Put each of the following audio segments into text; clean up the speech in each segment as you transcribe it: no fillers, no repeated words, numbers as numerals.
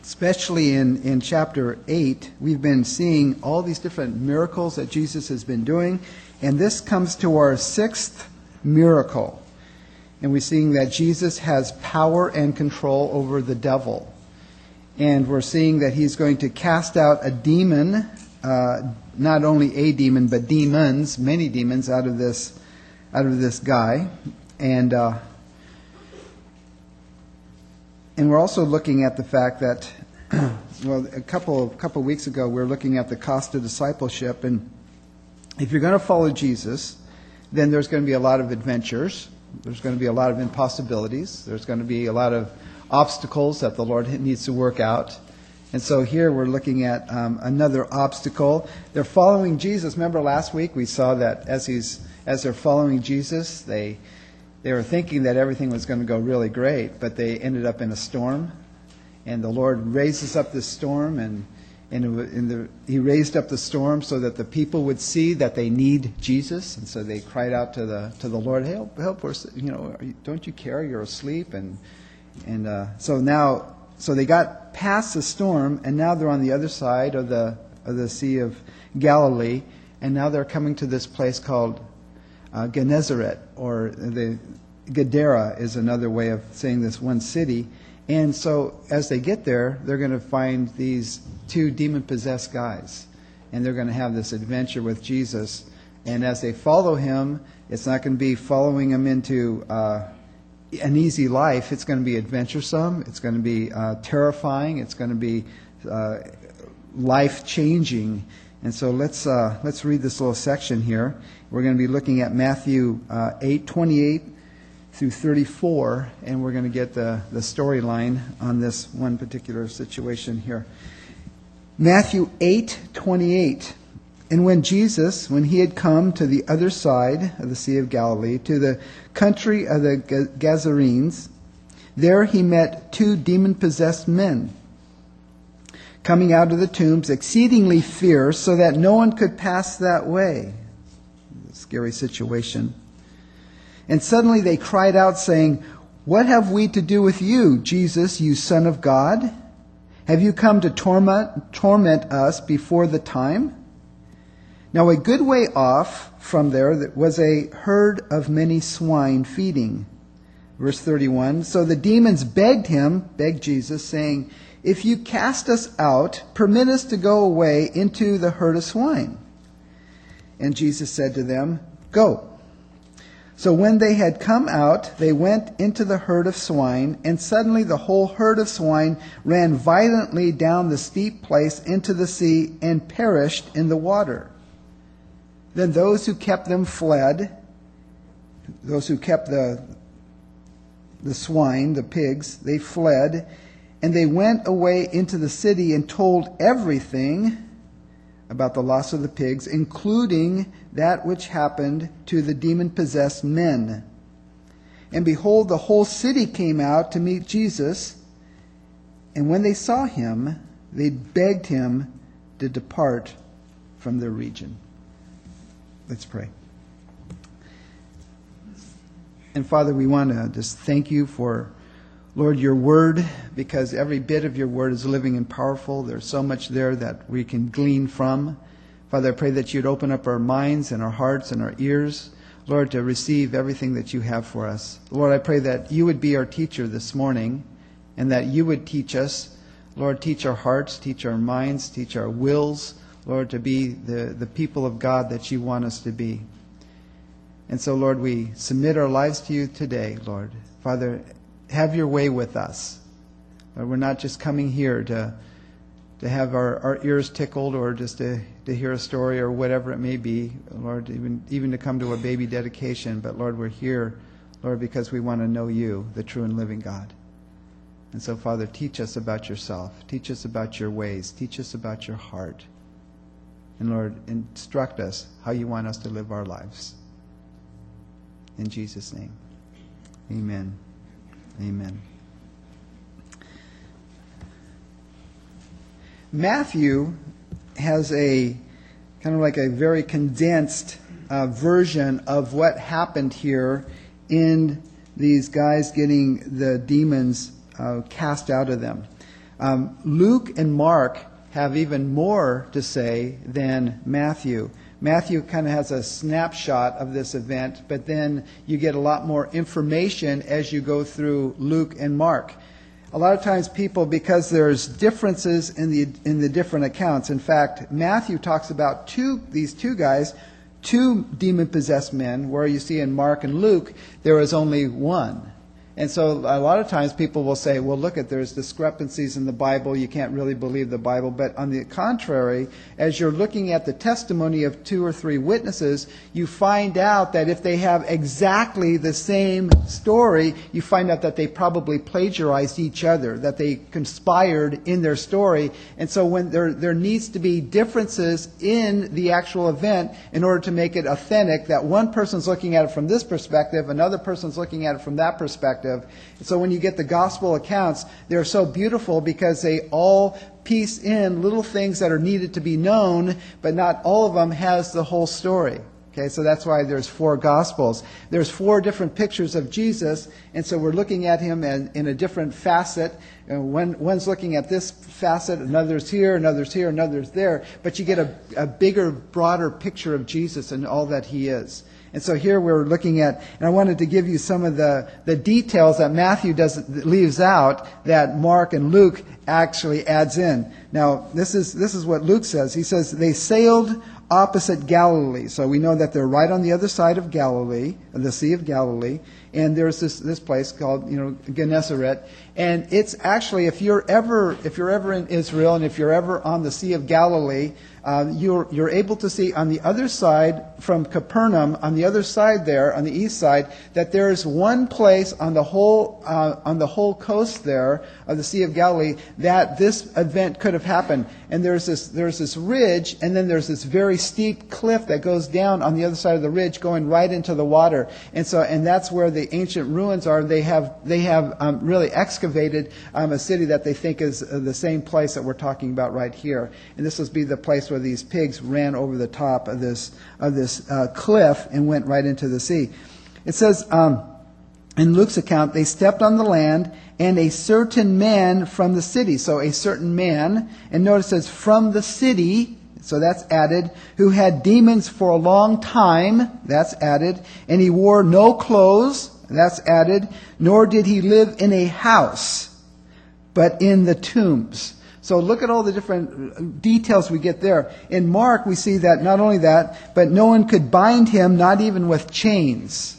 especially in chapter 8, we've been seeing all these different miracles that Jesus has been doing. And this comes to our sixth miracle. And we're seeing that Jesus has power and control over the devil. And we're seeing that he's going to cast out a demon, not only a demon, but demons, many demons out of this guy. And we're also looking at the fact that, well, a couple of weeks ago, we were looking at the cost of discipleship. And if you're going to follow Jesus, then there's going to be a lot of adventures. There's going to be a lot of impossibilities. There's going to be a lot of obstacles that the Lord needs to work out. And so here we're looking at another obstacle. They're following Jesus. Remember last week we saw that as they're following Jesus, they were thinking that everything was going to go really great, but they ended up in a storm. And the Lord raises up this storm, and He raised up the storm so that the people would see that they need Jesus. And so they cried out to the Lord, "Help us! Don't you care? You're asleep." So they got past the storm, and now they're on the other side of the Sea of Galilee, and now they're coming to this place called Gennesaret, or the Gadara is another way of saying this one city. And so as they get there, they're going to find these two demon-possessed guys, and they're going to have this adventure with Jesus. And as they follow him, it's not going to be following him into an easy life. It's going to be adventuresome. It's going to be terrifying. It's going to be life-changing. And so let's read this little section here. We're going to be looking at Matthew 8:28 through 34, and we're going to get the storyline on this one particular situation here. Matthew 8:28. And when he had come to the other side of the Sea of Galilee, to the country of the Gadarenes, there he met two demon-possessed men, coming out of the tombs, exceedingly fierce, so that no one could pass that way. Scary situation. And suddenly they cried out, saying, "What have we to do with you, Jesus, you Son of God? Have you come to torment us before the time?" Now a good way off from there was a herd of many swine feeding. Verse 31, so the demons begged Jesus, saying, "If you cast us out, permit us to go away into the herd of swine." And Jesus said to them, "Go." So when they had come out, they went into the herd of swine, and suddenly the whole herd of swine ran violently down the steep place into the sea and perished in the water. Then those who kept them fled, those who kept the swine, the pigs, they fled, and they went away into the city and told everything about the loss of the pigs, including that which happened to the demon-possessed men. And behold, the whole city came out to meet Jesus, and when they saw him, they begged him to depart from their region. Let's pray. And Father, we want to just thank you for, Lord, your word, because every bit of your word is living and powerful. There's so much there that we can glean from. Father, I pray that you'd open up our minds and our hearts and our ears, Lord, to receive everything that you have for us. Lord, I pray that you would be our teacher this morning, and that you would teach us. Lord, teach our hearts, teach our minds, teach our wills, Lord, to be the people of God that you want us to be. And so, Lord, we submit our lives to you today, Lord. Father, have your way with us. Lord, we're not just coming here to have our ears tickled, or just to hear a story or whatever it may be, Lord, even to come to a baby dedication. But, Lord, we're here, Lord, because we want to know you, the true and living God. And so, Father, teach us about yourself. Teach us about your ways. Teach us about your heart. And, Lord, instruct us how you want us to live our lives. In Jesus' name, amen. Amen. Matthew has a kind of like a very condensed version of what happened here in these guys getting the demons cast out of them. Luke and Mark have even more to say than Matthew. Matthew kind of has a snapshot of this event, but then you get a lot more information as you go through Luke and Mark. A lot of times people, because there's differences in the different accounts. In fact, Matthew talks about these two guys, two demon-possessed men, where you see in Mark and Luke there is only one. And so a lot of times people will say, well, look, there's discrepancies in the Bible. You can't really believe the Bible. But on the contrary, as you're looking at the testimony of 2 or 3 witnesses, you find out that if they have exactly the same story, you find out that they probably plagiarized each other, that they conspired in their story. And so when there needs to be differences in the actual event in order to make it authentic, that one person's looking at it from this perspective, another person's looking at it from that perspective. So when you get the gospel accounts, they're so beautiful because they all piece in little things that are needed to be known, but not all of them has the whole story. Okay, so that's why there's 4 gospels. There's 4 different pictures of Jesus, and so we're looking at him in a different facet. One's looking at this facet, another's here, another's here, another's there, but you get a bigger, broader picture of Jesus and all that he is. And so here we're looking at, and I wanted to give you some of the details that Matthew leaves out that Mark and Luke actually adds in. Now, this is what Luke says. He says, they sailed opposite Galilee. So we know that they're right on the other side of Galilee, the Sea of Galilee. And there's this place called, Gennesaret. And it's actually, if you're ever in Israel and if you're ever on the Sea of Galilee, you're able to see on the other side from Capernaum, on the other side there, on the east side, that there is one place on the whole coast there of the Sea of Galilee that this event could have happened. And there's this ridge, and then there's this very steep cliff that goes down on the other side of the ridge, going right into the water. And that's where the ancient ruins are. They have really excavated a city that they think is the same place that we're talking about right here. And this will be the place where these pigs ran over the top of this cliff and went right into the sea. It says in Luke's account, they stepped on the land, and a certain man from the city. So a certain man, and notice it says from the city, so that's added, who had demons for a long time, that's added, and he wore no clothes, that's added, nor did he live in a house, but in the tombs. So look at all the different details we get there. In Mark, we see that not only that, but no one could bind him, not even with chains.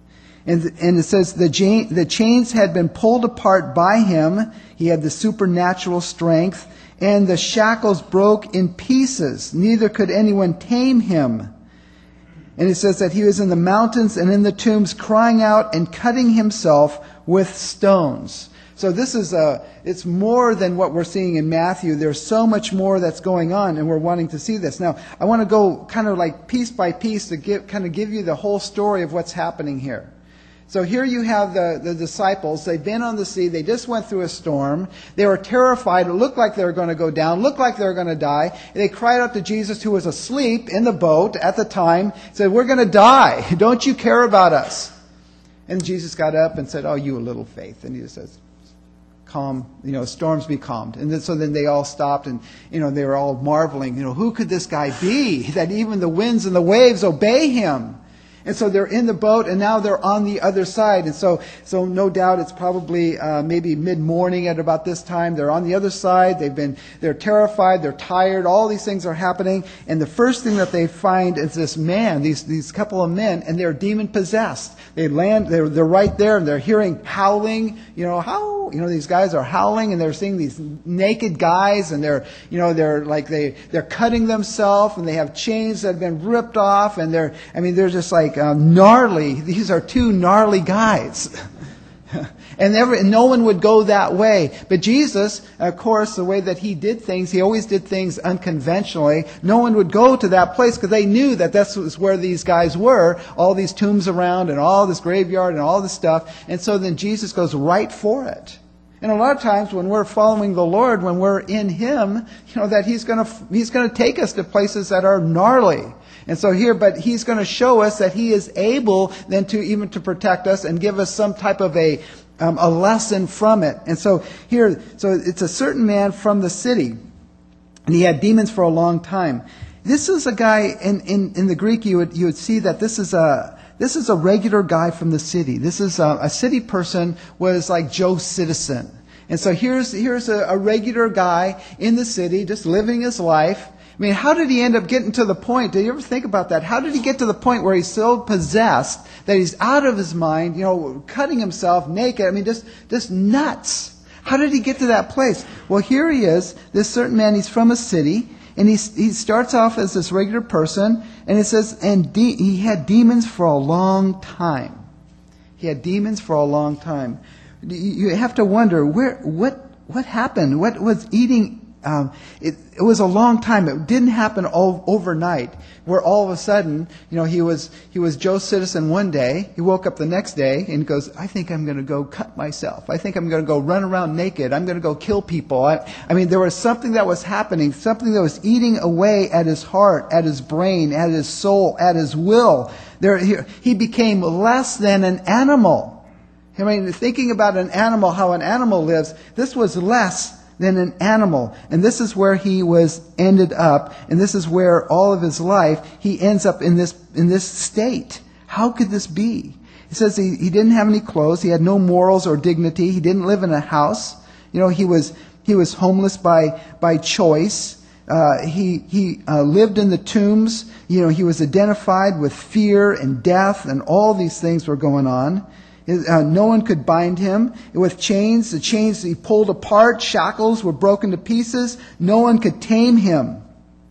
And it says the chains had been pulled apart by him. He had the supernatural strength. And the shackles broke in pieces. Neither could anyone tame him. And it says that he was in the mountains and in the tombs, crying out and cutting himself with stones. So this is it's more than what we're seeing in Matthew. There's so much more that's going on, and we're wanting to see this. Now, I want to go kind of like piece by piece to give you the whole story of what's happening here. So here you have the disciples. They've been on the sea. They just went through a storm. They were terrified. It looked like they were going to go down. Looked like they were going to die. They cried out to Jesus, who was asleep in the boat at the time, said, "We're going to die. Don't you care about us?" And Jesus got up and said, "Oh, you a little faith." And he just says, "Calm, storms be calmed." And so then they all stopped, and they were all marveling, who could this guy be that even the winds and the waves obey him? And so they're in the boat, and now they're on the other side. And so no doubt it's probably maybe mid-morning at about this time. They're on the other side. They're terrified. They're tired. All these things are happening. And the first thing that they find is this man, these couple of men, and they're demon-possessed. They land. They're right there, and they're hearing howling. These guys are howling, and they're seeing these naked guys, and they're cutting themselves, and they have chains that have been ripped off, and they're just like gnarly. These are 2 gnarly guys. And no one would go that way. But Jesus, of course, the way that he did things, he always did things unconventionally. No one would go to that place because they knew that this was where these guys were, all these tombs around and all this graveyard and all this stuff. And so then Jesus goes right for it. And a lot of times when we're following the Lord, when we're in him, that he's going to take us to places that are gnarly. And so but he's going to show us that he is able then to protect us and give us some type of a a lesson from it. And so here, so it's a certain man from the city, and he had demons for a long time. This is a guy in the Greek. You would see that this is a regular guy from the city. This is a city person, was like Joe Citizen. And so here's a regular guy in the city, just living his life. I mean, how did he end up getting to the point? Did you ever think about that? How did he get to the point where he's so possessed that he's out of his mind, cutting himself naked? I mean, just nuts. How did he get to that place? Well, here he is, this certain man. He's from a city, and he starts off as this regular person, and it says, he had demons for a long time. He had demons for a long time. You have to wonder what happened. What was eating? It was a long time. It didn't happen overnight, where all of a sudden, he was Joe Citizen one day. He woke up the next day and goes, I think I'm going to go cut myself. I think I'm going to go run around naked. I'm going to go kill people. I mean, there was something that was happening, something that was eating away at his heart, at his brain, at his soul, at his will. He became less than an animal. I mean, thinking about an animal, how an animal lives, this was less than an animal. And this is where he ended up, and this is where all of his life he ends up in this state. How could this be? He says he didn't have any clothes, he had no morals or dignity, he didn't live in a house. He was homeless by choice. He lived in the tombs. He was identified with fear and death, and all these things were going on. No one could bind him with chains. The chains he pulled apart, shackles were broken to pieces. No one could tame him.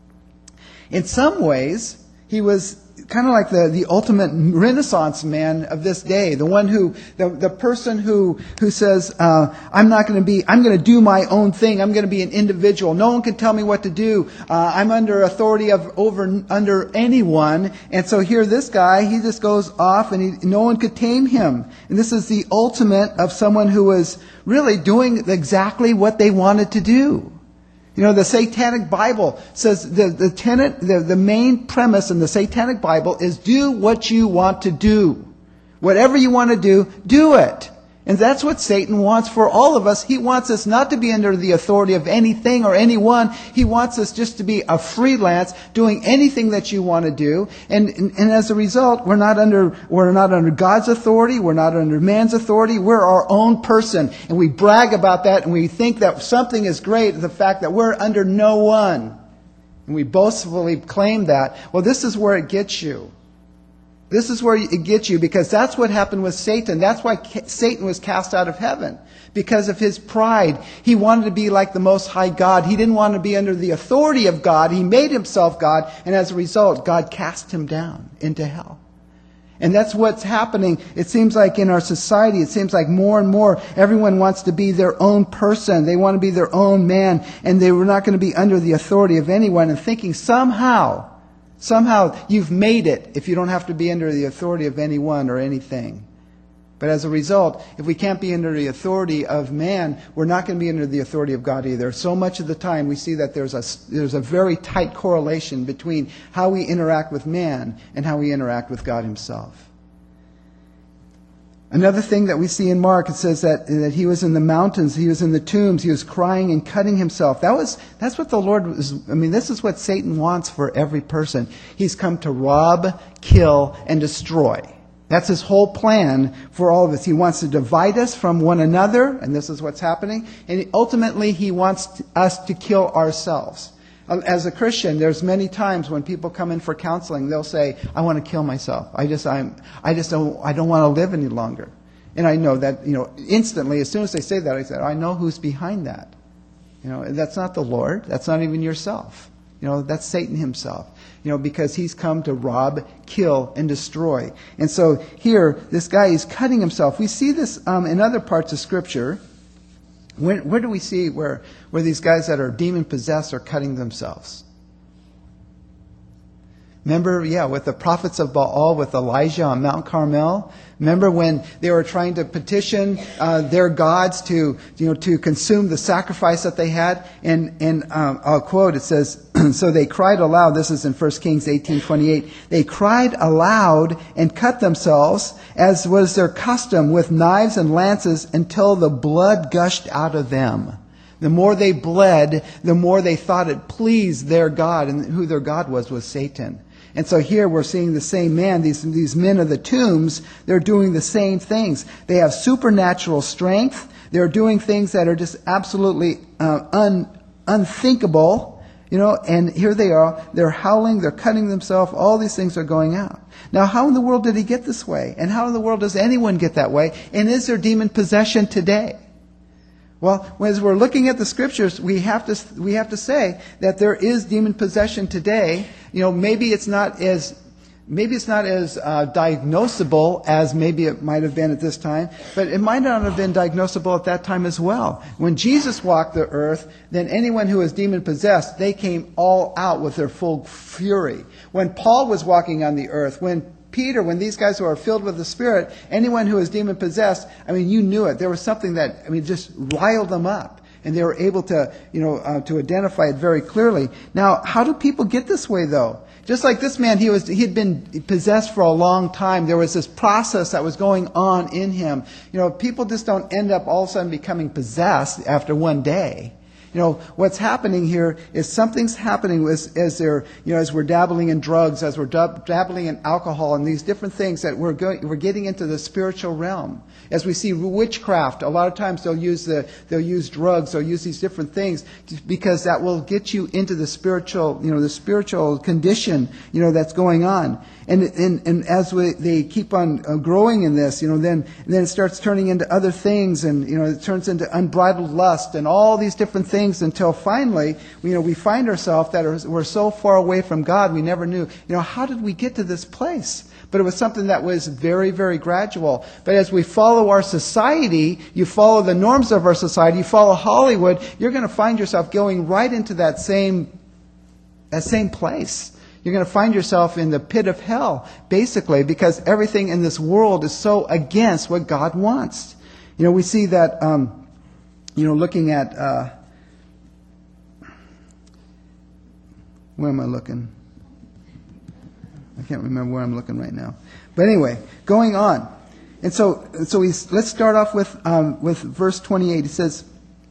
In some ways, he was kind of like the ultimate Renaissance man of this day. The person who says, I'm going to do my own thing. I'm going to be an individual. No one can tell me what to do. I'm under authority under anyone. And so here this guy, he just goes off and no one could tame him. And this is the ultimate of someone who was really doing exactly what they wanted to do. The Satanic Bible says the main premise in the Satanic Bible is do what you want to do. Whatever you want to do it. And that's what Satan wants for all of us. He wants us not to be under the authority of anything or anyone. He wants us just to be a freelance, doing anything that you want to do. And as a result, we're not under God's authority. We're not under man's authority. We're our own person. And we brag about that, and we think that something is great, the fact that we're under no one. And we boastfully claim that. Well, this is where it gets you. This is where it gets you, because that's what happened with Satan. That's why Satan was cast out of heaven. Because of his pride. He wanted to be like the Most High God. He didn't want to be under the authority of God. He made himself God. And as a result, God cast him down into hell. And that's what's happening. It seems like in our society, it seems like more and more everyone wants to be their own person. They want to be their own man. And they were not going to be under the authority of anyone, and thinking somehow you've made it if you don't have to be under the authority of anyone or anything. But as a result, if we can't be under the authority of man, we're not going to be under the authority of God either. So much of the time we see that there's a very tight correlation between how we interact with man and how we interact with God himself. Another thing that we see in Mark, it says that he was in the mountains, he was in the tombs, he was crying and cutting himself. That's what the Lord was. This is what Satan wants for every person. He's come to rob, kill, and destroy. That's his whole plan for all of us. He wants to divide us from one another, and this is what's happening. And ultimately, he wants us to kill ourselves. As a Christian, there's many times when people come in for counseling, they'll say, I want to kill myself. I don't want to live any longer. And I know that, instantly, as soon as they say that, I say, I know who's behind that. That's not the Lord. That's not even yourself. That's Satan himself. Because he's come to rob, kill, and destroy. And so here, this guy is cutting himself. We see this in other parts of Scripture. Where do we see where these guys that are demon-possessed are cutting themselves? Remember, with the prophets of Baal, with Elijah on Mount Carmel? Remember when they were trying to petition their gods to consume the sacrifice that they had? And I'll quote, it says, So they cried aloud. This is in 1 Kings 18:28. They cried aloud and cut themselves, as was their custom, with knives and lances until the blood gushed out of them. The more they bled, the more they thought it pleased their God, and who their God was Satan. And so here we're seeing the same man, these men of the tombs, they're doing the same things. They have supernatural strength. They're doing things that are just absolutely unthinkable. And here they are, they're howling, they're cutting themselves, all these things are going out. Now, how in the world did he get this way? And how in the world does anyone get that way? And is there demon possession today? Well, as we're looking at the scriptures, we have to say that there is demon possession today. Maybe it's not as diagnosable as maybe it might have been at this time, but it might not have been diagnosable at that time as well. When Jesus walked the earth, then anyone who was demon possessed, they came all out with their full fury. When Paul was walking on the earth, when Peter, when these guys who are filled with the Spirit, anyone who was demon possessed, you knew it. There was something that, just riled them up. And they were able to, to identify it very clearly. Now, how do people get this way, though? Just like this man, he'd been possessed for a long time. There was this process that was going on in him. People just don't end up all of a sudden becoming possessed after one day. What's happening here is something's happening as we're dabbling in drugs, as we're dabbling in alcohol and these different things that we're getting into the spiritual realm. As we see witchcraft, a lot of times they'll use drugs, they'll use these different things because that will get you into the spiritual condition, that's going on. And as they keep on growing in this, then it starts turning into other things, and it turns into unbridled lust and all these different things until finally, we find ourselves that we're so far away from God we never knew. How did we get to this place? But it was something that was very, very gradual. But as we follow our society, you follow the norms of our society, you follow Hollywood, you're going to find yourself going right into that same place. You're going to find yourself in the pit of hell, basically, because everything in this world is so against what God wants. We see that, looking at, where am I looking? I can't remember where I'm looking right now. But anyway, going on. And so let's start off with verse 28. It says,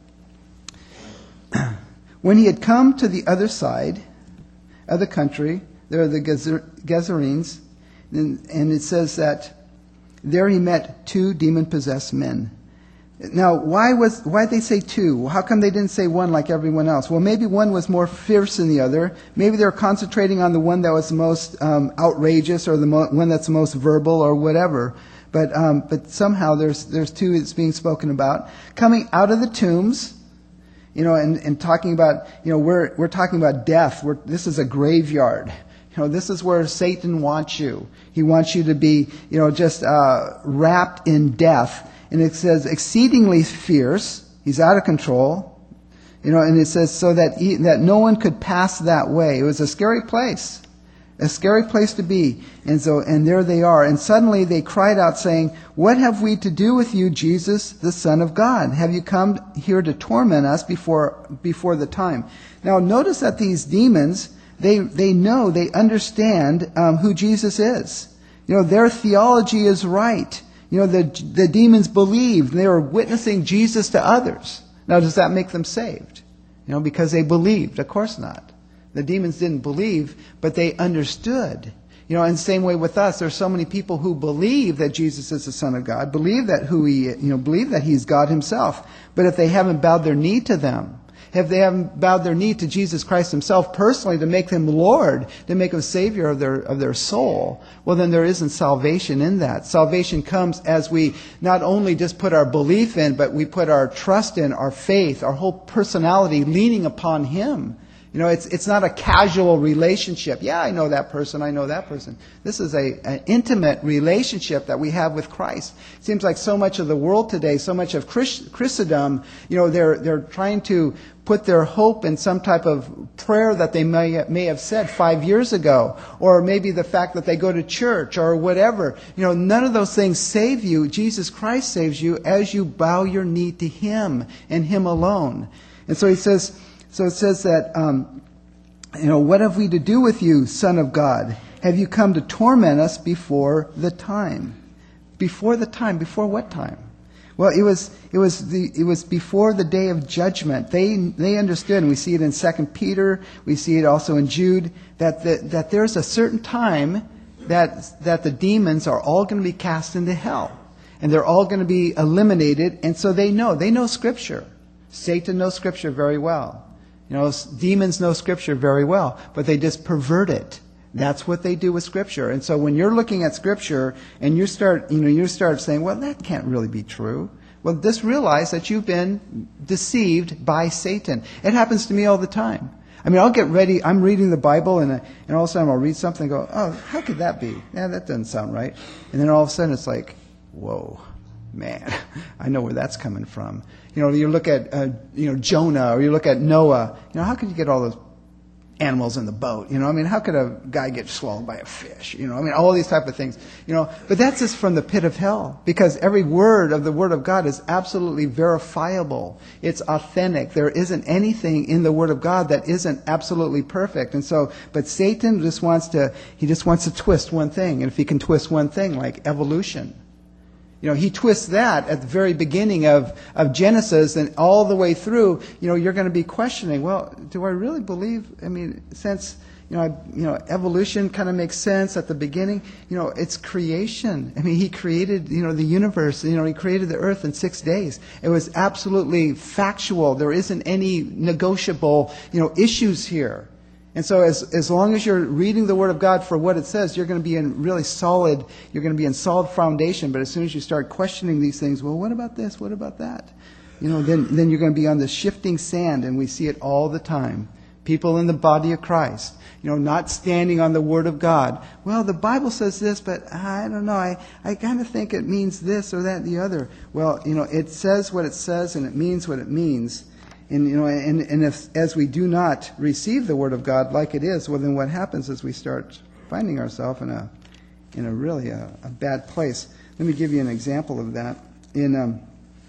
when he had come to the other side of the country, there are the Gerasenes, and it says that there he met 2 demon-possessed men. Now, why did they say 2? How come they didn't say 1 like everyone else? Well, maybe one was more fierce than the other. Maybe they're concentrating on the one that was the most outrageous, or the one that's the most verbal, or whatever. But somehow there's 2 that's being spoken about coming out of the tombs. And talking about, we're talking about death. This is a graveyard. This is where Satan wants you. He wants you to be, just wrapped in death. And it says exceedingly fierce. He's out of control. And it says so that no one could pass that way. It was a scary place to be. And there they are. And suddenly they cried out, saying, "What have we to do with you, Jesus, the Son of God? Have you come here to torment us before the time?" Now notice that these demons, they know, they understand who Jesus is. Their theology is right. The demons believed. They were witnessing Jesus to others. Now, does that make them saved? Because they believed? Of course not. The demons didn't believe, but they understood. In the same way with us, there's so many people who believe that Jesus is the Son of God, believe that believe that He's God Himself. But if they haven't bowed their knee to them, if they haven't bowed their knee to Jesus Christ Himself personally to make Him Lord, to make Him Savior of their soul, well, then there isn't salvation in that. Salvation comes as we not only just put our belief in, but we put our trust in, our faith, our whole personality leaning upon Him. It's not a casual relationship. Yeah, I know that person. I know that person. This is an intimate relationship that we have with Christ. It seems like so much of the world today, so much of Christendom, they're trying to put their hope in some type of prayer that they may have said 5 years ago, or maybe the fact that they go to church or whatever. None of those things save you. Jesus Christ saves you as you bow your knee to Him and Him alone. And so it says that What have we to do with you, Son of God? Have you come to torment us before the time? Before the time? Before what time? Well, it was before the day of judgment. They understood, and we see it in 2 Peter, we see it also in Jude, that there's a certain time that the demons are all going to be cast into hell. And they're all going to be eliminated, and so they know Scripture. Satan knows Scripture very well. Demons know Scripture very well, but they just pervert it. That's what they do with Scripture. And so when you're looking at Scripture and you start saying, well, that can't really be true. Well, just realize that you've been deceived by Satan. It happens to me all the time. I'll get ready, I'm reading the Bible, and all of a sudden I'll read something and go, oh, how could that be? Yeah, that doesn't sound right. And then all of a sudden it's like, whoa, man, I know where that's coming from. You look at, Jonah, or you look at Noah. How could you get all those animals in the boat? How could a guy get swallowed by a fish? All these type of things. But that's just from the pit of hell, because every word of the Word of God is absolutely verifiable. It's authentic. There isn't anything in the Word of God that isn't absolutely perfect. And so, but Satan just wants to twist one thing. And if he can twist one thing, like evolution, he twists that at the very beginning of Genesis, and all the way through, you're going to be questioning, well, do I really believe, since, evolution kind of makes sense at the beginning, it's creation. He created, the universe, he created the earth in 6 days. It was absolutely factual. There isn't any negotiable, issues here. And so as long as you're reading the Word of God for what it says, you're going to be in really solid, you're going to be in solid foundation. But as soon as you start questioning these things, well, what about this? What about that? Then you're going to be on the shifting sand, and we see it all the time. People in the body of Christ, not standing on the Word of God. Well, the Bible says this, but I don't know. I kind of think it means this or that and the other. Well, it says what it says, and it means what it means. And if, as we do not receive the Word of God like it is, well, then what happens is we start finding ourselves in a really bad place. Let me give you an example of that. In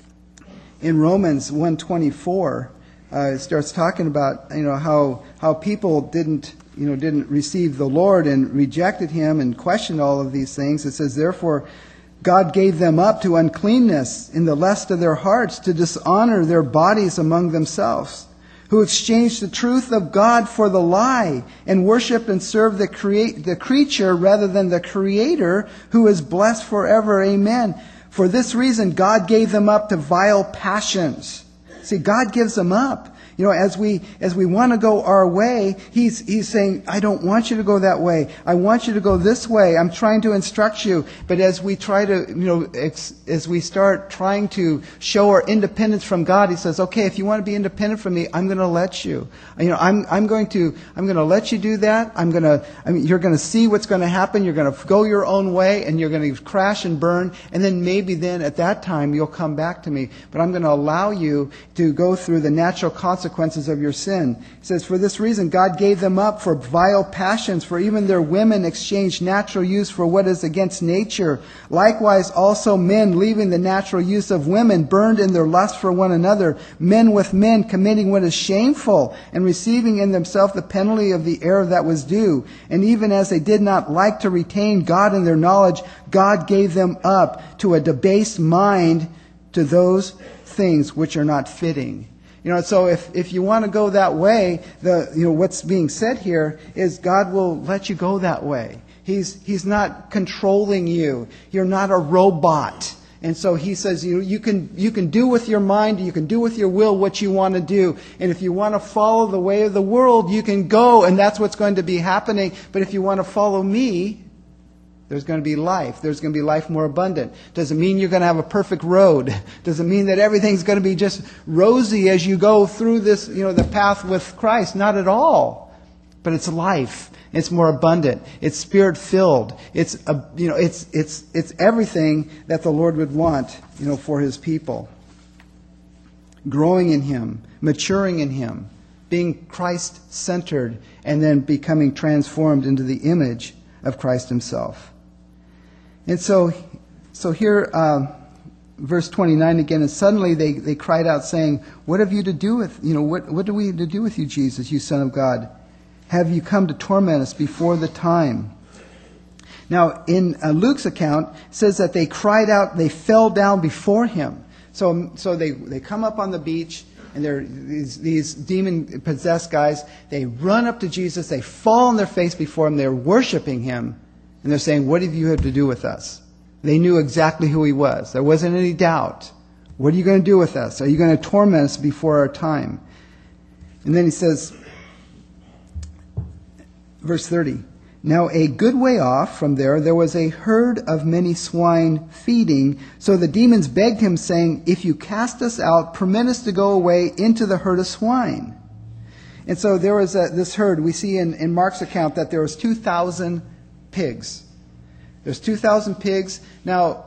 Romans 1:24, it starts talking about how people didn't receive the Lord and rejected Him and questioned all of these things. It says, therefore, God gave them up to uncleanness in the lust of their hearts, to dishonor their bodies among themselves, who exchanged the truth of God for the lie, and worshipped and served the creature rather than the Creator, who is blessed forever. Amen. For this reason, God gave them up to vile passions. See, God gives them up. As we want to go our way, He's saying, I don't want you to go that way. I want you to go this way. I'm trying to instruct you. But as we try to, as we start trying to show our independence from God, He says, okay, if you want to be independent from me, I'm going to let you. I'm going to let you do that. You're going to see what's going to happen. You're going to go your own way, and you're going to crash and burn. And then maybe then at that time you'll come back to me. But I'm going to allow you to go through the natural consequences of your sin. He says, for this reason, God gave them up for vile passions, for even their women exchanged natural use for what is against nature. Likewise, also men, leaving the natural use of women, burned in their lust for one another, men with men, committing what is shameful, and receiving in themselves the penalty of the error that was due. And even as they did not like to retain God in their knowledge, God gave them up to a debased mind, to those things which are not fitting. So if you want to go that way, what's being said here is God will let you go that way. He's not controlling you. You're not a robot. And so He says you can do with your mind, you can do with your will what you want to do. And if you want to follow the way of the world, you can go, and that's what's going to be happening. But if you want to follow me, there's going to be life. There's going to be life more abundant. Doesn't mean you're going to have a perfect road. Doesn't mean that everything's going to be just rosy as you go through this, the path with Christ. Not at all. But it's life. It's more abundant. It's Spirit-filled. It's everything that the Lord would want, for His people. Growing in Him, maturing in Him, being Christ-centered, and then becoming transformed into the image of Christ Himself. And so here, verse 29 again, and suddenly they cried out, saying, what have you to do with, what do we to do with you, Jesus, you Son of God? have you come to torment us before the time? Now, in Luke's account, it says that they cried out, they fell down before him. So they come up on the beach, and they're these demon-possessed guys. They run up to Jesus. They fall on their face before him. They're worshiping him. And they're saying, what have you had to do with us? They knew exactly who he was. There wasn't any doubt. What are you going to do with us? Are you going to torment us before our time? And then he says, verse 30, now a good way off from there was a herd of many swine feeding. So the demons begged him, saying, if you cast us out, permit us to go away into the herd of swine. And so there was this herd. We see in Mark's account that there was 2,000 pigs. There's 2,000 pigs. Now,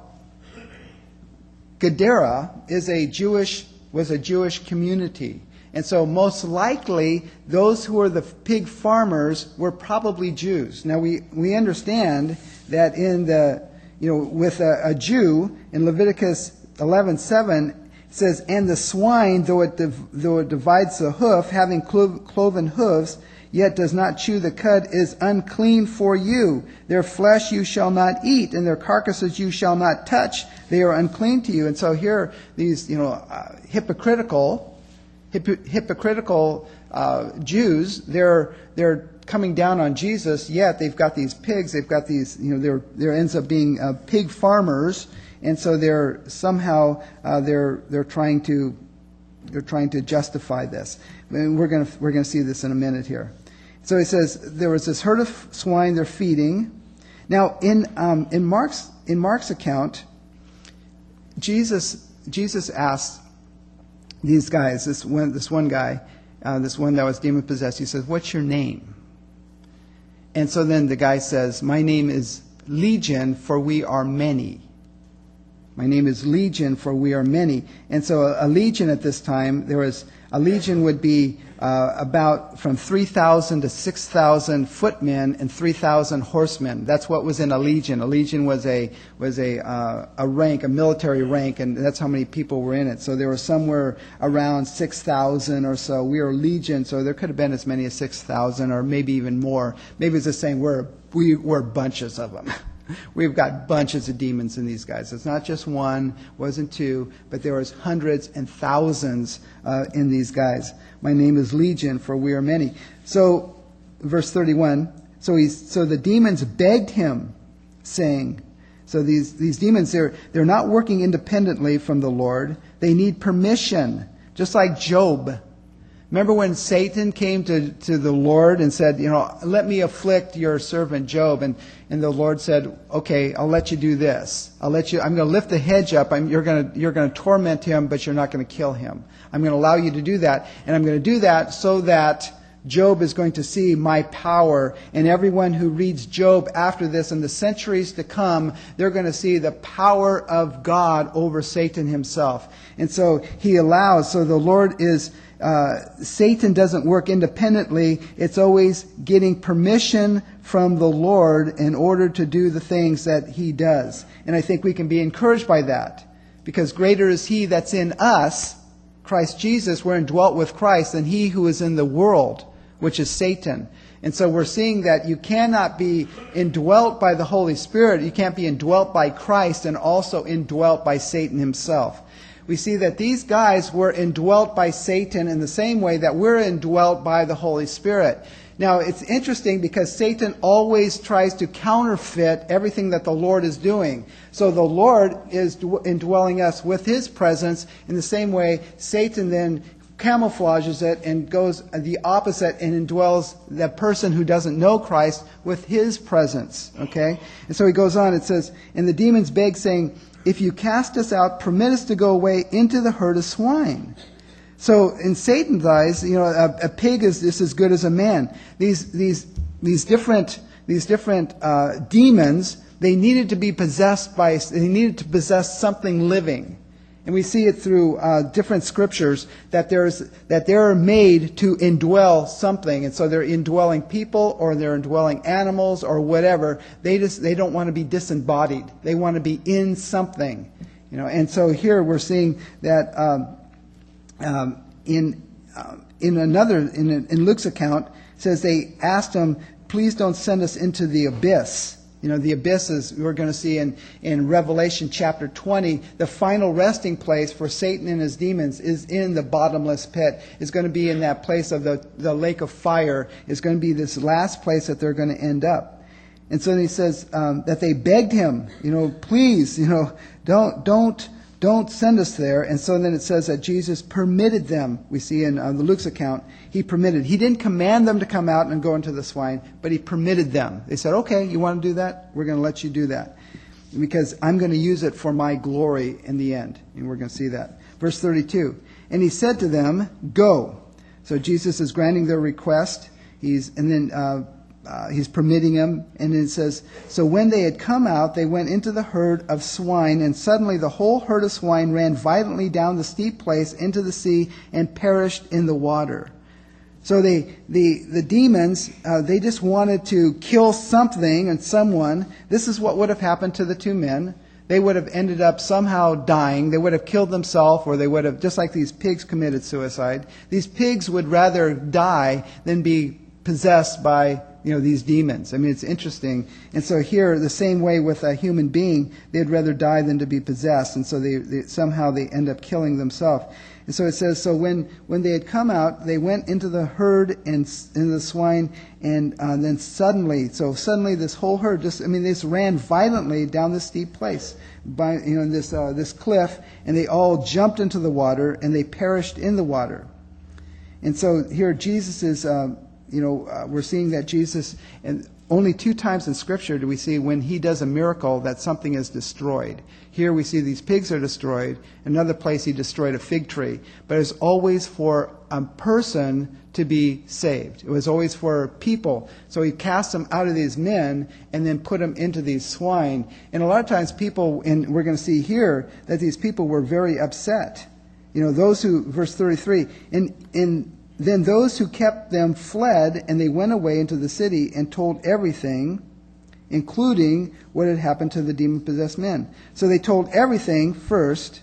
Gadara was a Jewish community. And so most likely, those who were the pig farmers were probably Jews. Now we understand that with a Jew, in Leviticus 11:7, it says, and the swine, though it divides the hoof, having cloven hooves, yet does not chew the cud, is unclean for you. Their flesh you shall not eat, and their carcasses you shall not touch. They are unclean to you. And so here, these hypocritical Jews, they're coming down on Jesus, yet they've got these pigs, they've got these, there ends up being pig farmers, and so they're somehow they're trying to justify this. And we're going to see this in a minute here. So he says there was this herd of swine they're feeding. Now in Mark's account, Jesus asked these guys, this one guy, this one that was demon possessed, he says, what's your name? And so then the guy says, my name is Legion, for we are many. My name is Legion, for we are many. And so a legion at this time, a legion would be about from 3,000 to 6,000 footmen and 3,000 horsemen. That's what was in a legion. A legion was a rank, a military rank, and that's how many people were in it. So there were somewhere around 6,000 or so. We were legion, so there could have been as many as 6,000 or maybe even more. Maybe it's just saying we're bunches of them. We've got bunches of demons in these guys. It's not just one, wasn't two, but there was hundreds and thousands in these guys. My name is Legion, for we are many. So, verse 31, so the demons begged him, saying, so these demons, they're not working independently from the Lord. They need permission, just like Job. Remember when Satan came to the Lord and said, let me afflict your servant Job. And the Lord said, okay, I'll let you do this. I'm going to lift the hedge up. You're going to torment him, but you're not going to kill him. I'm going to allow you to do that. And I'm going to do that so that Job is going to see my power. And everyone who reads Job after this in the centuries to come, they're going to see the power of God over Satan himself. And so he allows, so the Lord is, Satan doesn't work independently. It's always getting permission from the Lord in order to do the things that he does. And I think we can be encouraged by that, because greater is he that's in us, Christ Jesus. We're indwelt with Christ, than he who is in the world, which is Satan. And so we're seeing that you cannot be indwelt by the Holy Spirit. You can't be indwelt by Christ and also indwelt by Satan himself. We see that these guys were indwelt by Satan in the same way that we're indwelt by the Holy Spirit. Now, it's interesting because Satan always tries to counterfeit everything that the Lord is doing. So the Lord is indwelling us with his presence. In the same way, Satan then camouflages it and goes the opposite and indwells the person who doesn't know Christ with his presence. Okay? And so he goes on, it says, and the demons beg, saying, if you cast us out, permit us to go away into the herd of swine. So in Satan's eyes, a pig is just as good as a man. These different demons, they needed to possess something living. And we see it through different scriptures that they're made to indwell something. And so they're indwelling people, or they're indwelling animals, or whatever. They don't want to be disembodied. They want to be in something. And so here we're seeing that in Luke's account, It says they asked him, please don't send us into the abyss. You know, the abyss is, we're going to see in Revelation chapter 20, the final resting place for Satan and his demons is in the bottomless pit. It's going to be in that place of the lake of fire. It's going to be this last place that they're going to end up. And so he says that they begged him, please, don't send us there. And so then it says that Jesus permitted them. We see in the Luke's account, he permitted. He didn't command them to come out and go into the swine, but he permitted them. They said, okay, you want to do that? We're going to let you do that. Because I'm going to use it for my glory in the end. And we're going to see that. Verse 32, and he said to them, go. So Jesus is granting their request. He's permitting them. And it says, so when they had come out, they went into the herd of swine, and suddenly the whole herd of swine ran violently down the steep place into the sea and perished in the water. So the demons, they just wanted to kill something and someone. This is what would have happened to the two men. They would have ended up somehow dying. They would have killed themselves, or they would have, just like these pigs, committed suicide. These pigs would rather die than be possessed by these demons. I mean, it's interesting. And so here, the same way with a human being, they'd rather die than to be possessed. And so they somehow end up killing themselves. And so it says, so when they had come out, they went into the herd and in the swine, and then suddenly this whole herd this ran violently down this steep place by this cliff, and they all jumped into the water and they perished in the water. And so here Jesus is. We're seeing that Jesus, and only 2 times in Scripture do we see when he does a miracle that something is destroyed. Here we see these pigs are destroyed. Another place he destroyed a fig tree. But it's always for a person to be saved. It was always for people. So he cast them out of these men and then put them into these swine. And a lot of times people, and we're going to see here, that these people were very upset. Those who, verse 33, then those who kept them fled, and they went away into the city and told everything, including what had happened to the demon-possessed men. So they told everything first,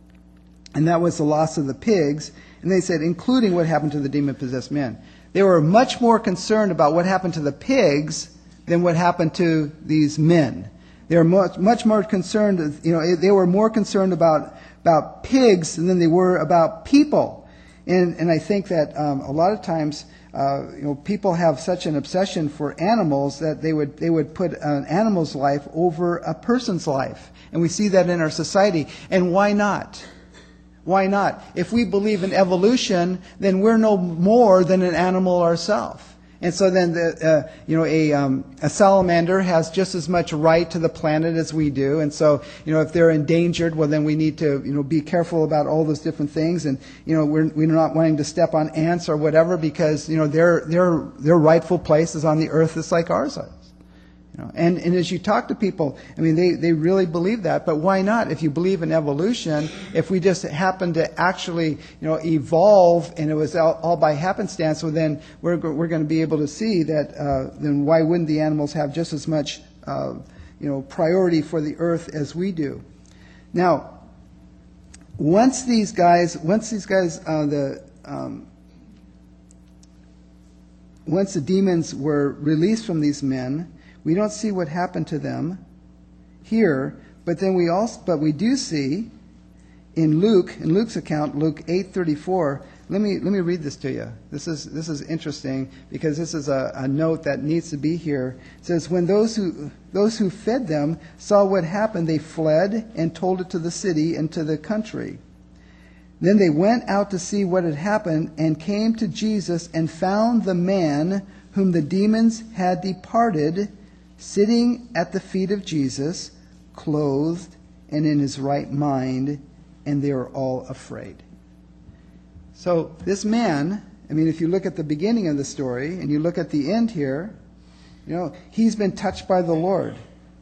and that was the loss of the pigs, and they said, including what happened to the demon-possessed men. They were much more concerned about what happened to the pigs than what happened to these men. They were much more concerned, they were more concerned about pigs than they were about people. And I think that a lot of times, people have such an obsession for animals that they would put an animal's life over a person's life. And we see that in our society. And why not? Why not? If we believe in evolution, then we're no more than an animal ourselves. And so then a salamander has just as much right to the planet as we do. And so, if they're endangered, well, then we need to, be careful about all those different things. And, we're not wanting to step on ants or whatever because, their rightful place is on the earth just like ours is. And as you talk to people, they really believe that. But why not? If you believe in evolution, if we just happen to actually, evolve and it was all by happenstance, well, then we're going to be able to see that. Then why wouldn't the animals have just as much, priority for the earth as we do? Now, once the demons were released from these men, we don't see what happened to them here, but we do see in Luke's account, Luke 8:34. Let me read this to you. This is interesting because this is a note that needs to be here. It says, when those who fed them saw what happened, they fled and told it to the city and to the country. Then they went out to see what had happened and came to Jesus and found the man whom the demons had departed, sitting at the feet of Jesus, clothed and in his right mind, and they were all afraid. So this man, if you look at the beginning of the story and you look at the end here, he's been touched by the Lord.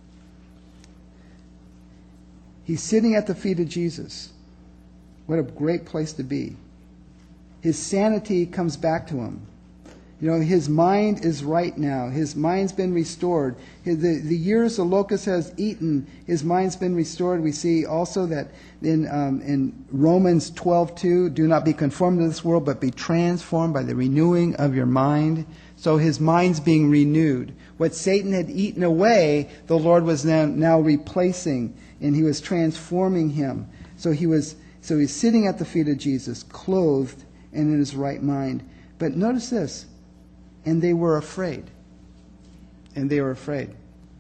He's sitting at the feet of Jesus. What a great place to be. His sanity comes back to him. You know, his mind is right now. His mind's been restored. The years the locust has eaten, his mind's been restored. We see also that in Romans 12:2, do not be conformed to this world, but be transformed by the renewing of your mind. So his mind's being renewed. What Satan had eaten away, the Lord was now replacing, and he was transforming him. So he's sitting at the feet of Jesus, clothed and in his right mind. But notice this. And they were afraid. And they were afraid.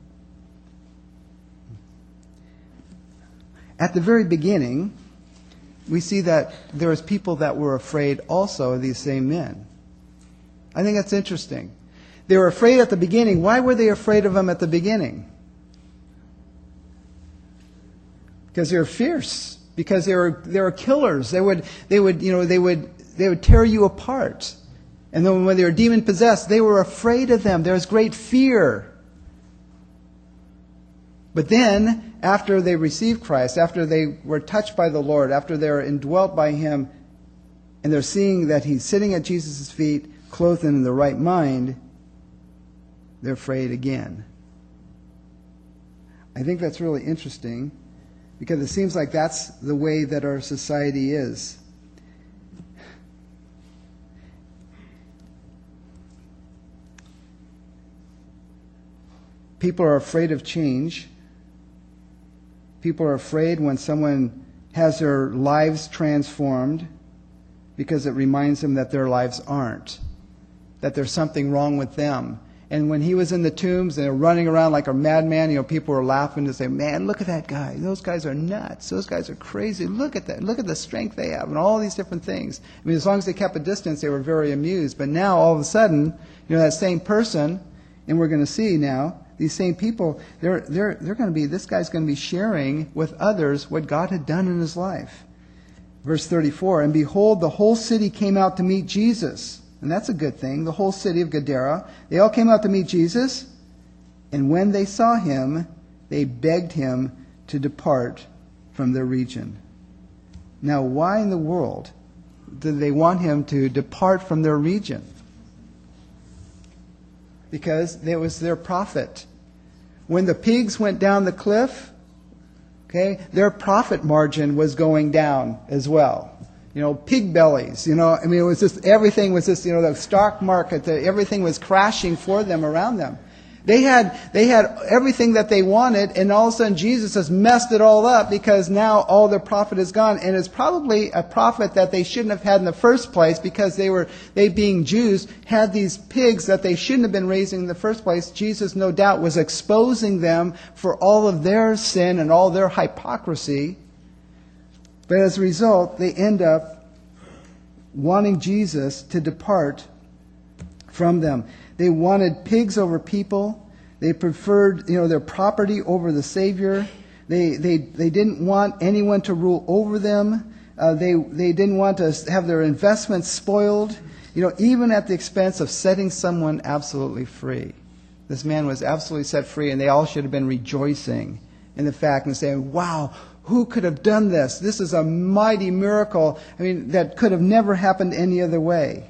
At the very beginning, we see that there was people that were afraid also of these same men. I think that's interesting. They were afraid at the beginning. Why were they afraid of them at the beginning? Because they were fierce. Because they were killers. They would tear you apart. And then when they were demon-possessed, they were afraid of them. There was great fear. But then, after they received Christ, after they were touched by the Lord, after they were indwelt by Him, and they're seeing that He's sitting at Jesus' feet, clothed in the right mind, they're afraid again. I think that's really interesting, because it seems like that's the way that our society is. People are afraid of change. People are afraid when someone has their lives transformed because it reminds them that their lives aren't, that there's something wrong with them. And when he was in the tombs and they're running around like a madman, people were laughing to say, man, look at that guy. Those guys are nuts. Those guys are crazy. Look at that. Look at the strength they have and all these different things. I mean, as long as they kept a distance, they were very amused. But now, all of a sudden, that same person, and we're going to see now, these same people, they're going to be, this guy's going to be sharing with others what God had done in his life. Verse 34, and behold, the whole city came out to meet Jesus. And that's a good thing. The whole city of Gadara. They all came out to meet Jesus. And when they saw him, they begged him to depart from their region. Now, why in the world did they want him to depart from their region? Because it was their prophet. When the pigs went down the cliff, their profit margin was going down as well. Pig bellies, it was just, everything was just, the stock market, everything was crashing for them, around them. They had everything that they wanted, and all of a sudden Jesus has messed it all up because now all their profit is gone. And it's probably a profit that they shouldn't have had in the first place, because they being Jews had these pigs that they shouldn't have been raising in the first place. Jesus, no doubt, was exposing them for all of their sin and all their hypocrisy. But as a result, they end up wanting Jesus to depart from them. They wanted pigs over people. They preferred, their property over the Savior. They didn't want anyone to rule over them. They didn't want to have their investments spoiled, even at the expense of setting someone absolutely free. This man was absolutely set free, and they all should have been rejoicing in the fact and saying, wow, who could have done this? This is a mighty miracle. That could have never happened any other way.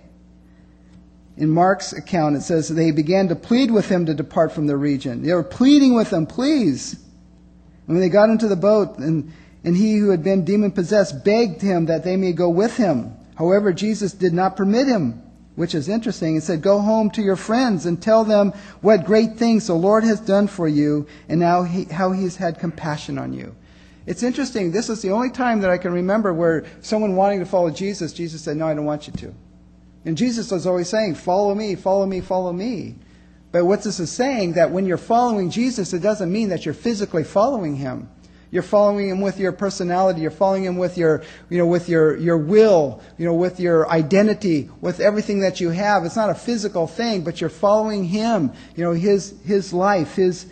In Mark's account, it says they began to plead with him to depart from their region. They were pleading with him, please. And when they got into the boat, and he who had been demon-possessed begged him that they may go with him. However, Jesus did not permit him, which is interesting. He said, go home to your friends and tell them what great things the Lord has done for you, and now how he has had compassion on you. It's interesting. This is the only time that I can remember where someone wanting to follow Jesus, Jesus said, no, I don't want you to. And Jesus was always saying, follow me, follow me, follow me. But what this is saying, that when you're following Jesus, it doesn't mean that you're physically following him. You're following him with your personality. You're following him with your will, with your identity, with everything that you have. It's not a physical thing, but you're following him. His life, his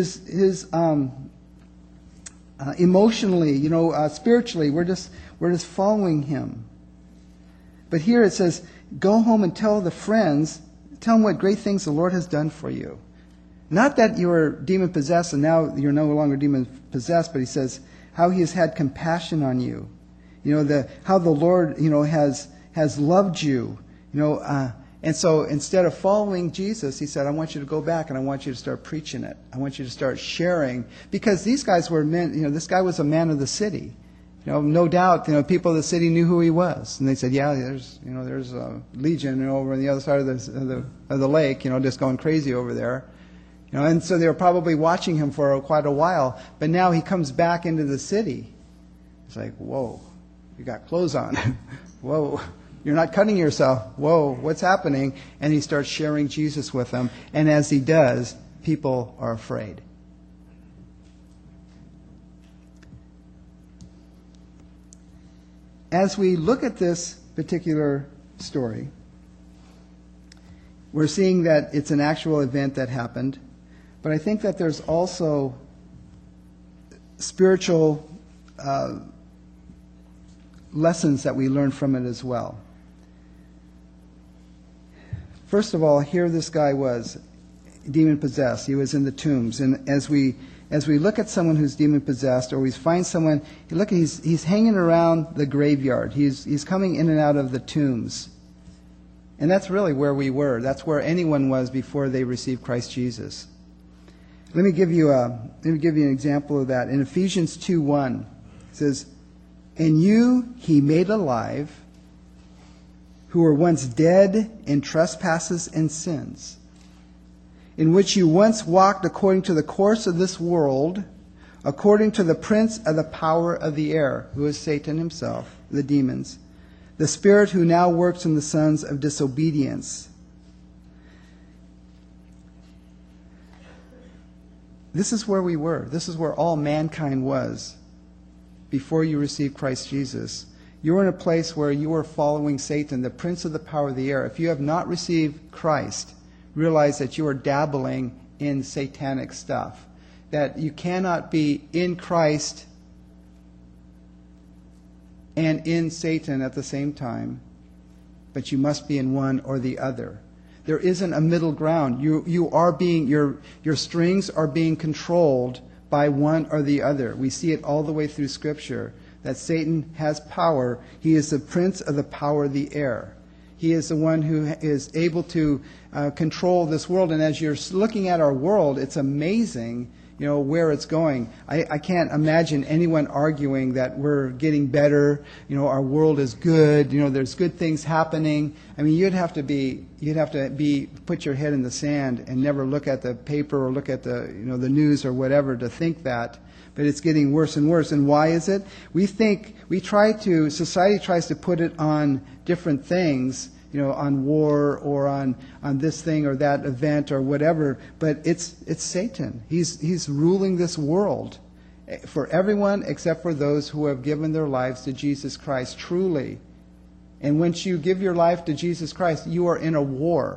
emotionally, spiritually. We're just following him. But here it says, go home and tell them what great things the Lord has done for you. Not that you were demon-possessed and now you're no longer demon-possessed, but he says how he has had compassion on you. How the Lord, has loved you. And so instead of following Jesus, he said, I want you to go back and I want you to start preaching it. I want you to start sharing. Because these guys were men, this guy was a man of the city. No doubt, people of the city knew who he was. And they said, yeah, there's a legion over on the other side of the lake, just going crazy over there. And so they were probably watching him for quite a while. But now he comes back into the city. It's like, whoa, you got clothes on. Whoa, you're not cutting yourself. Whoa, what's happening? And he starts sharing Jesus with them. And as he does, people are afraid. As we look at this particular story, we're seeing that it's an actual event that happened. But I think that there's also spiritual lessons that we learn from it as well. First of all, here this guy was demon-possessed. He was in the tombs. And as we look at someone who's demon-possessed, or we find someone, he's hanging around the graveyard. He's coming in and out of the tombs. And that's really where we were. That's where anyone was before they received Christ Jesus. Let me give you an example of that. In Ephesians 2:1, it says, "And you he made alive, who were once dead in trespasses and sins, in which you once walked according to the course of this world, according to the prince of the power of the air," who is Satan himself, the demons, "the spirit who now works in the sons of disobedience." This is where we were. This is where all mankind was before you received Christ Jesus. You were in a place where you were following Satan, the prince of the power of the air. If you have not received Christ, realize that you are dabbling in satanic stuff. That you cannot be in Christ and in Satan at the same time, but you must be in one or the other. There isn't a middle ground. Your strings are being controlled by one or the other. We see it all the way through Scripture, that Satan has power. He is the prince of the power of the air. He is the one who is able to control this world. And as you're looking at our world, it's amazing, where it's going. I can't imagine anyone arguing that we're getting better. Our world is good. There's good things happening. I mean, you'd have to put your head in the sand and never look at the paper or look at the news or whatever to think that. But it's getting worse and worse. And why is it? Society tries to put it on different things, on war or on this thing or that event or whatever. But it's Satan. He's ruling this world for everyone except for those who have given their lives to Jesus Christ truly. And once you give your life to Jesus Christ, you are in a war.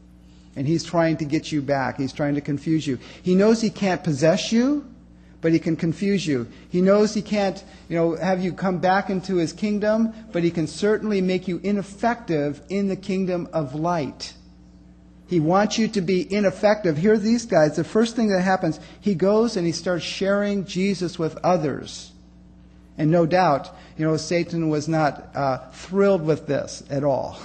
And he's trying to get you back. He's trying to confuse you. He knows he can't possess you, but he can confuse you. He knows he can't, have you come back into his kingdom, but he can certainly make you ineffective in the kingdom of light. He wants you to be ineffective. Here are these guys. The first thing that happens, he goes and he starts sharing Jesus with others. And no doubt, Satan was not thrilled with this at all,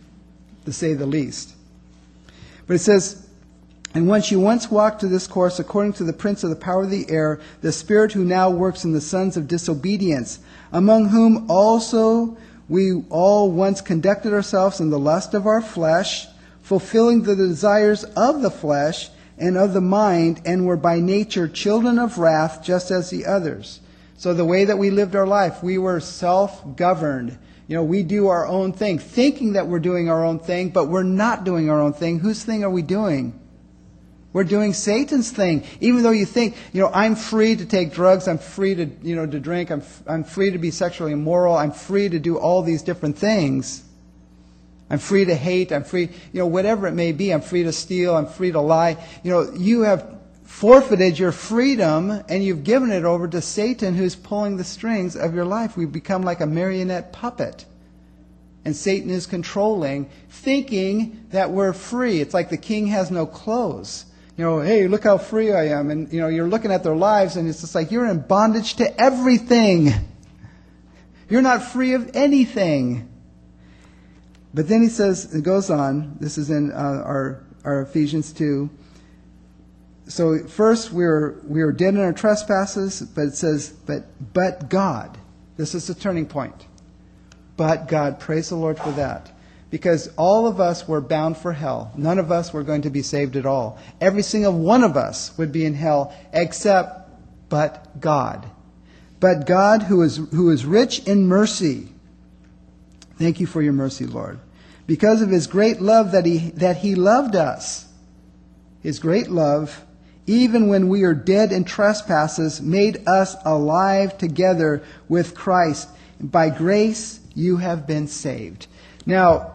to say the least. But it says, "And once you walked to this course according to the prince of the power of the air, the spirit who now works in the sons of disobedience, among whom also we all once conducted ourselves in the lust of our flesh, fulfilling the desires of the flesh and of the mind, and were by nature children of wrath, just as the others." So the way that we lived our life, we were self-governed. We do our own thing, thinking that we're doing our own thing, but we're not doing our own thing. Whose thing are we doing? We're doing Satan's thing. Even though you think, I'm free to take drugs, I'm free to, to drink, I'm free to be sexually immoral, I'm free to do all these different things. I'm free to hate, I'm free, whatever it may be, I'm free to steal, I'm free to lie. You have forfeited your freedom and you've given it over to Satan, who's pulling the strings of your life. We've become like a marionette puppet. And Satan is controlling, thinking that we're free. It's like the king has no clothes. Hey, look how free I am. And, you're looking at their lives and it's just like you're in bondage to everything. You're not free of anything. But then he says, it goes on, this is in our Ephesians 2. So first we were dead in our trespasses, but it says, but God. This is the turning point. But God, praise the Lord for that. Because all of us were bound for hell. None of us were going to be saved at all. Every single one of us would be in hell, except but God. But God, who is rich in mercy. Thank you for your mercy, Lord. Because of his great love that he loved us. His great love, even when we are dead in trespasses, made us alive together with Christ. By grace you have been saved. Now,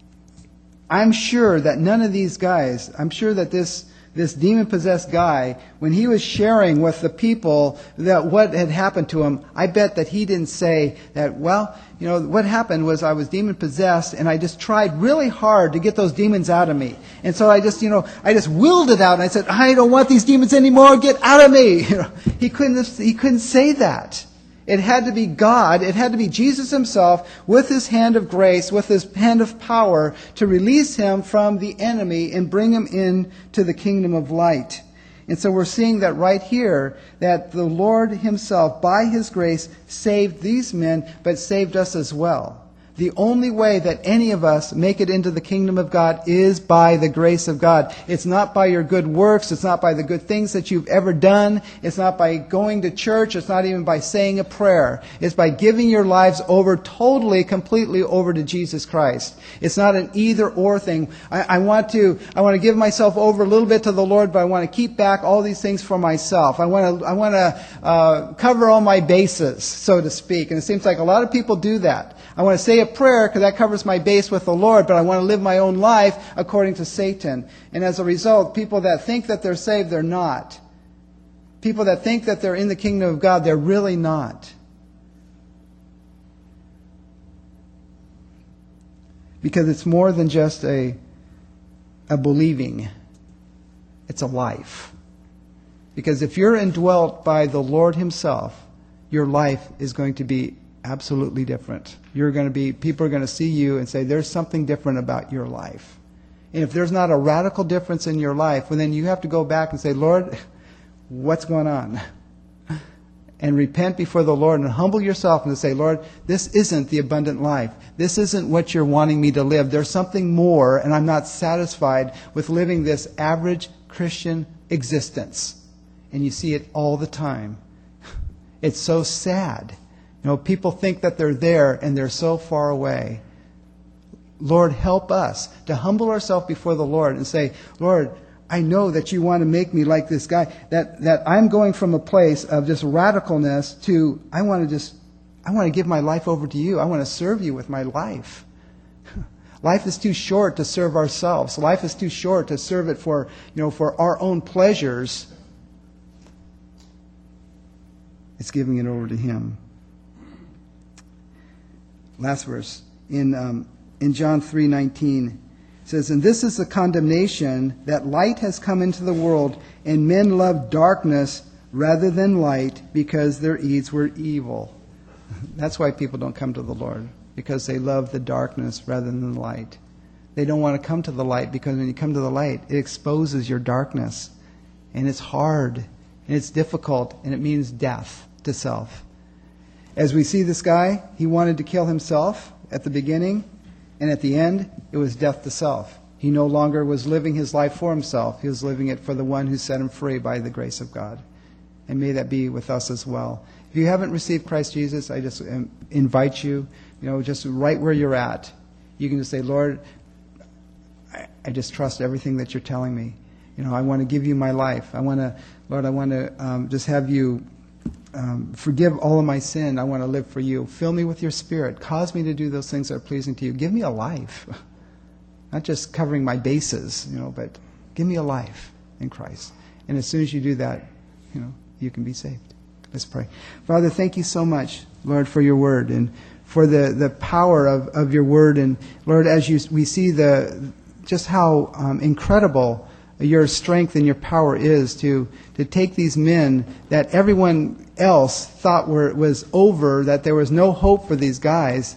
I'm sure that none of these guys, I'm sure that this demon-possessed guy, when he was sharing with the people that what had happened to him, I bet that he didn't say that, well, what happened was I was demon-possessed and I just tried really hard to get those demons out of me. And so I just willed it out and I said, I don't want these demons anymore, get out of me. He couldn't say that. It had to be God, it had to be Jesus himself with his hand of grace, with his hand of power to release him from the enemy and bring him into the kingdom of light. And so we're seeing that right here, that the Lord himself, by his grace, saved these men, but saved us as well. The only way that any of us make it into the kingdom of God is by the grace of God. It's not by your good works. It's not by the good things that you've ever done. It's not by going to church. It's not even by saying a prayer. It's by giving your lives over totally, completely over to Jesus Christ. It's not an either-or thing. I want to give myself over a little bit to the Lord, but I want to keep back all these things for myself. I want to cover all my bases, so to speak. And it seems like a lot of people do that. I want to say a prayer because that covers my base with the Lord, but I want to live my own life according to Satan. And as a result, people that think that they're saved, they're not. People that think that they're in the kingdom of God, they're really not. Because it's more than just a believing. It's a life. Because if you're indwelt by the Lord himself, your life is going to be absolutely different. People are going to see you and say, there's something different about your life. And if there's not a radical difference in your life, well, then you have to go back and say, Lord, what's going on? And repent before the Lord and humble yourself and say, Lord, this isn't the abundant life. This isn't what you're wanting me to live. There's something more, and I'm not satisfied with living this average Christian existence. And you see it all the time. It's so sad. People think that they're there and they're so far away. Lord, help us to humble ourselves before the Lord and say, Lord, I know that you want to make me like this guy, that I'm going from a place of just radicalness to I want to give my life over to you. I want to serve you with my life. Life is too short to serve ourselves. Life is too short to serve it for our own pleasures. It's giving it over to him. Last verse in John 3:19 it says, "And this is the condemnation, that light has come into the world, and men love darkness rather than light, because their deeds were evil." That's why people don't come to the Lord, because they love the darkness rather than the light. They don't want to come to the light, because when you come to the light, it exposes your darkness, and it's hard, and it's difficult, and it means death to self. As we see this guy, he wanted to kill himself at the beginning, and at the end, it was death to self. He no longer was living his life for himself. He was living it for the one who set him free by the grace of God. And may that be with us as well. If you haven't received Christ Jesus, I just invite you, just right where you're at. You can just say, Lord, I just trust everything that you're telling me. I want to give you my life. Lord, I want to just have you forgive all of my sin. I want to live for you. Fill me with your Spirit. Cause me to do those things that are pleasing to you. Give me a life. Not just covering my bases, but give me a life in Christ. And as soon as you do that, you can be saved. Let's pray. Father, thank you so much, Lord, for your word and for the power of your word. And Lord, as we see just how incredible your strength and your power is to take these men that everyone else thought was over, that there was no hope for these guys.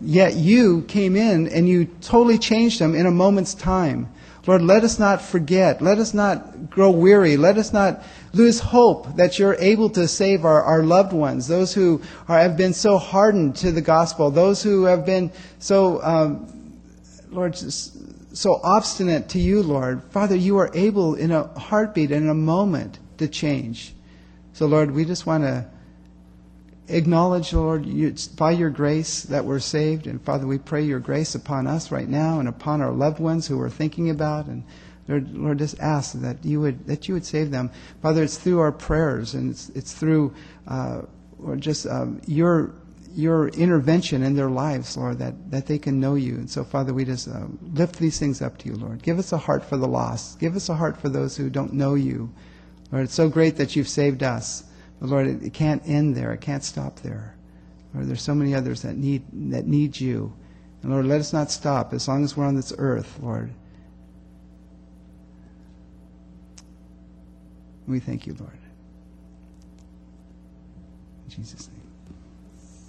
yet you came in and you totally changed them in a moment's time. Lord, let us not forget. Let us not grow weary. Let us not lose hope that you're able to save our loved ones, those who have been so hardened to the gospel, those who have been so, Lord, so obstinate to you, Lord. Father, you are able in a heartbeat, in a moment, to change. So, Lord, we just want to acknowledge, Lord, it's by your grace that we're saved. And Father, we pray your grace upon us right now and upon our loved ones who we're thinking about. And Lord, just ask that you would save them. Father, it's through our prayers and it's through your intervention in their lives, Lord, that they can know you. And so, Father, we just lift these things up to you, Lord. Give us a heart for the lost. Give us a heart for those who don't know you. Lord, it's so great that you've saved us. But Lord, it can't end there. It can't stop there. Lord, there's so many others that need you. And Lord, let us not stop as long as we're on this earth, Lord. We thank you, Lord. In Jesus' name.